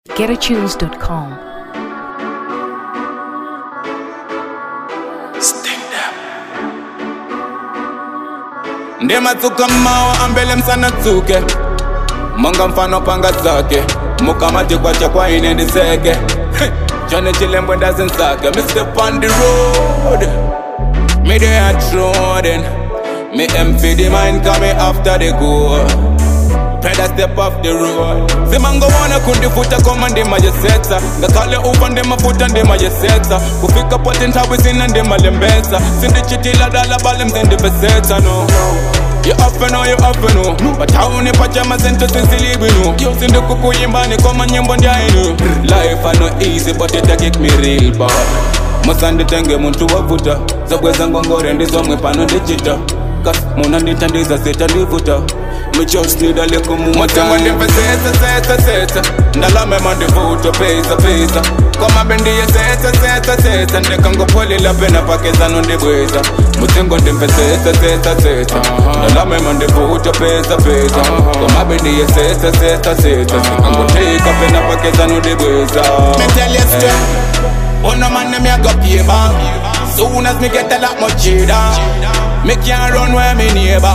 GetAtunes.com. Ndema tuka mawa ambele msana tuke Manga mfano panga zake Mukamati kwa chakwa inendi seke Johnny Chilembwe doesn't suck Me step on the road Me they are trodden Me empty the mind coming after the goal Peda step off the road Simango wana kundi futa komandi majeseta Ngakale upande mafuta ndi majeseta Kufika potent hawizina ndi malembesa Sindi chitila dala bale mzindi beseta no You up and know But how ni pachama sento sinsilibinu Yo sindi kukuyimbani koma nyimbo ndiainu Life are not easy but it take me real bad Musandi tenge muntu wavuta Zogweza ngongore ndizomwe pano digital Kas muna nditandiza seta ndivuta Me just need a little more Mwata ndive seta Ndalame mandivuto pesa Koma bendi ya seta Ndekango poli la pena pakeza nondibweza Mutingo ndive seta Ndalame mandivuto pesa Koma bendi ya seta Ndekango tika pena pakeza nondibweza Me tell you straight Oh no man me a go pay back Soon as me get a lot more cheddar Me can't run where me neighbor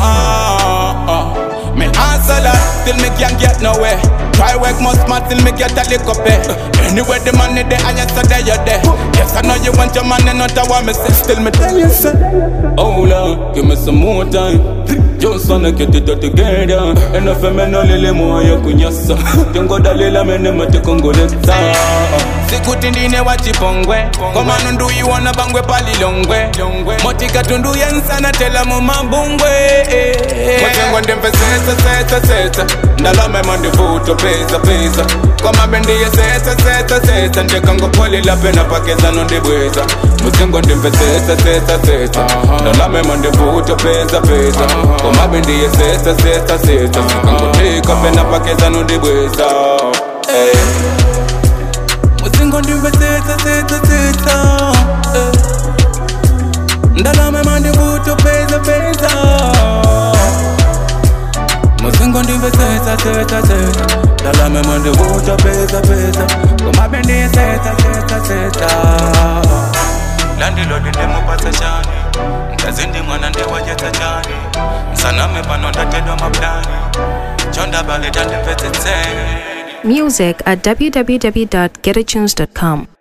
Me answer that, till me can't get nowhere Try work more smart till me get a little pay Anywhere the money there and yesterday you're there Yes I know you want your money not I want me say Still me tell you say Oh Lord, give me some more time Just wanna get it all together Enough of me no lili mo ya kunyasa Tengo dalila mene mati kongoleta Sikuti ndine wachipongwe Koma nundu you wanna bangwe pali longwe Motika tundu yansana tela mu mabungwe Motengo ndempe seta Ndalame mandivuto pesa Koma bendi ya seta Ndekango poli la pena pakeza nondibweza Motengo ndempe seta Ndalame mandivuto pesa Koma bendi ya seta Ndekango tika pena pakeza nondibweza Musingo ndive seta Ndalame mandivuto pesa Musingo ndive seta Ndalame mandivuto pesa Koma bendi ya seta Landilodi ndemo pasa chani Nkazindi mwana ndewa jeta chani Nsaname pano ndatedo mabdani Chonda bale dande vete teni Music at www.getatunes.com.